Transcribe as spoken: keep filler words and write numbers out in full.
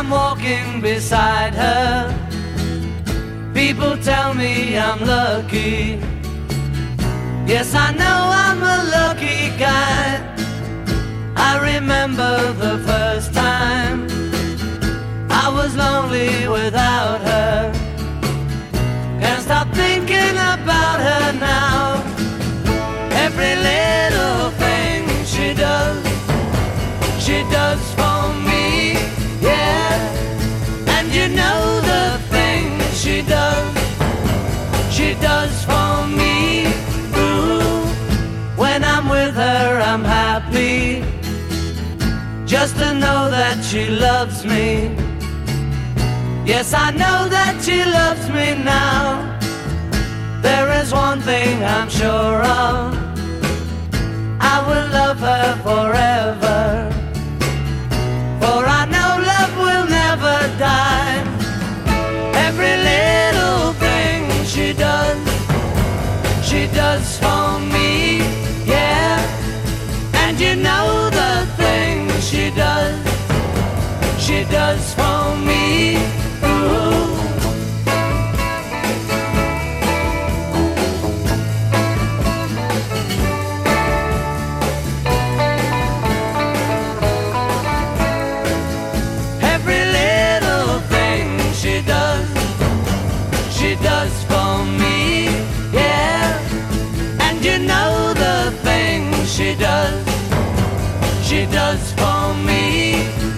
I'm walking beside her, people tell me I'm lucky. Yes, I know I'm a lucky guy. I remember the first time I was lonely without her. Can't stop thinking about her now. Every little thing she does, she does for me, yeah. And you know the things she does, she does for me. Ooh, when I'm with her I'm happy, just to know that she loves me. Yes, I know that she loves me now. There is one thing I'm sure of, I will love her forever. For I know love will never die. Every little thing she does, she does for me, yeah. And you know the things she does, she does for me. Ooh. Every little thing she does, she does for me, yeah. And you know the things she does, she does for me.